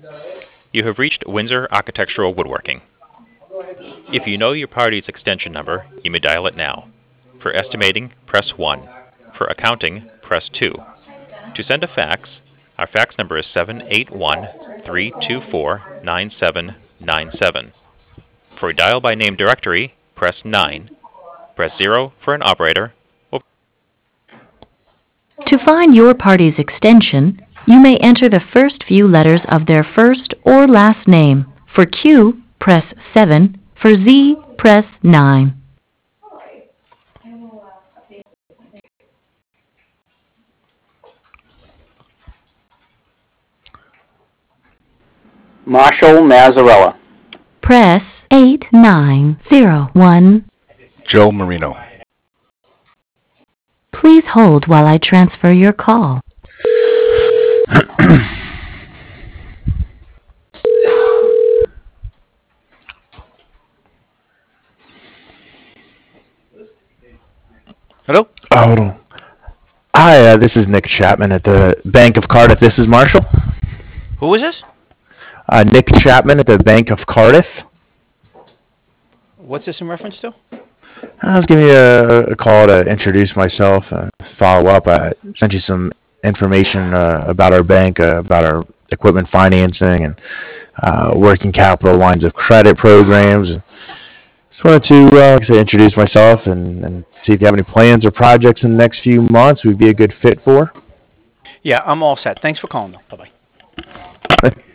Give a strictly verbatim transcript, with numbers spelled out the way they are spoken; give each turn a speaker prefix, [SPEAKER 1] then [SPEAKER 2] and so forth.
[SPEAKER 1] You have reached Windsor Architectural Woodworking. If you know your party's extension number, you may dial it now. For estimating, press one. For accounting, press two. To send a fax, our fax number is seven eight one, three two four, nine seven nine seven. For a dial by name directory, press nine. Press zero for an operator. Or
[SPEAKER 2] To find your party's extension, you may enter the first few letters of their first or last name. For Q, press seven. For Z, press nine.
[SPEAKER 3] Marshall Mazzarella.
[SPEAKER 2] Press eight nine zero one.
[SPEAKER 4] Joe Marino.
[SPEAKER 2] Please hold while I transfer your call.
[SPEAKER 4] Hello?
[SPEAKER 5] Oh, hold on. Hi, uh, this is Nick Chapman at the Bank of Cardiff. This is Marshall.
[SPEAKER 4] Who is this?
[SPEAKER 5] Uh, Nick Chapman at the Bank of Cardiff.
[SPEAKER 4] What's this in reference to?
[SPEAKER 5] I was giving you a, a call to introduce myself, uh, follow up. I sent you some information uh, about our bank, uh, about our equipment financing and uh, working capital lines of credit programs. Just wanted to, uh, like I said, introduce myself and, and see if you have any plans or projects in the next few months we'd be a good fit for.
[SPEAKER 4] Yeah, I'm all set. Thanks for calling, though. Bye-bye.